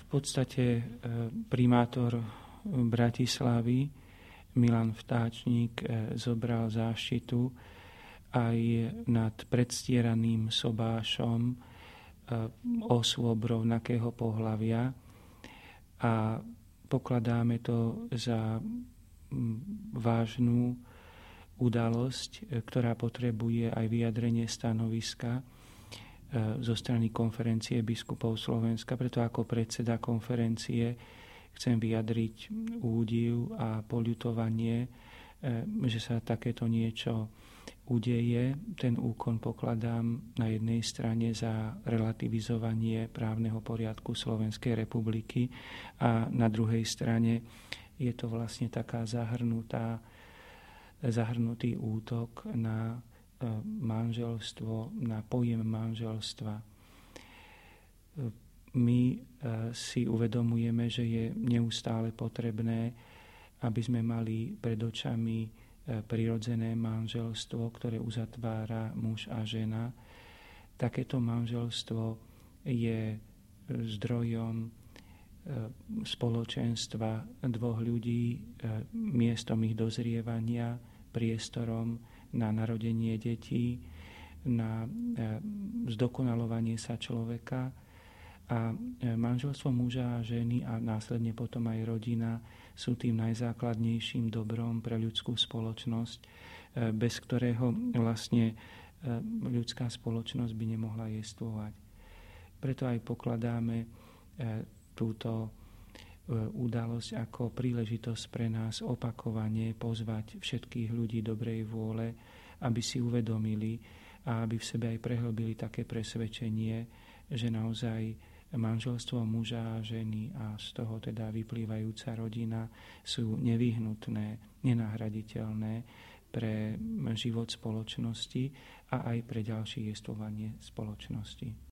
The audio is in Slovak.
podstate primátor Bratislavy Milan Vtáčnik zobral záštitu aj nad predstieraným sobášom osôb rovnakého pohlavia a pokladáme to za vážnu udalosť, ktorá potrebuje aj vyjadrenie stanoviska zo strany Konferencie biskupov Slovenska. Preto ako predseda konferencie chcem vyjadriť údiv a poľutovanie, že sa takéto niečo udeje. Ten úkon pokladám na jednej strane za relativizovanie právneho poriadku Slovenskej republiky a na druhej strane je to vlastne taká zahrnutý útok na manželstvo, na pojem manželstva. My si uvedomujeme, že je neustále potrebné, aby sme mali pred očami prirodzené manželstvo, ktoré uzatvára muž a žena. Takéto manželstvo je zdrojom spoločenstva dvoch ľudí, miestom ich dozrievania, priestorom na narodenie detí, na zdokonalovanie sa človeka. A manželstvo muža a ženy a následne potom aj rodina sú tým najzákladnejším dobrom pre ľudskú spoločnosť, bez ktorého vlastne ľudská spoločnosť by nemohla jestvovať. Preto aj pokladáme túto udalosť ako príležitosť pre nás opakovane pozvať všetkých ľudí dobrej vôle, aby si uvedomili a aby v sebe aj prehlbili také presvedčenie, že naozaj manželstvo muža a ženy a z toho teda vyplývajúca rodina sú nevyhnutné, nenahraditeľné pre život spoločnosti a aj pre ďalšie jestvovanie spoločnosti.